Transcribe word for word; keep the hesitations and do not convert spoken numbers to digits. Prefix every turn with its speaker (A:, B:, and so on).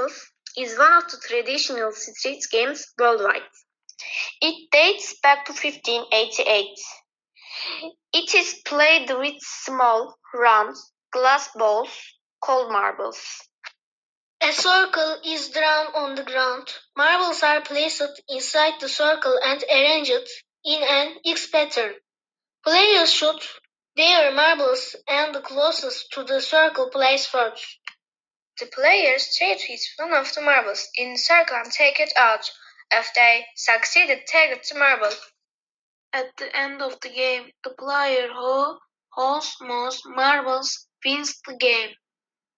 A: marbles is one of the traditional street games worldwide. It dates back to fifteen eighty-eight. It is played with small, round, glass balls called marbles. A circle is drawn on the ground. Marbles are placed inside the circle and arranged in an X pattern. Players shoot their marbles and the closest to the circle plays first. The players try to hit one of the marbles in the circle and take it out. If they succeed, take the marble. At the end of the game, the player who holds most marbles wins the game.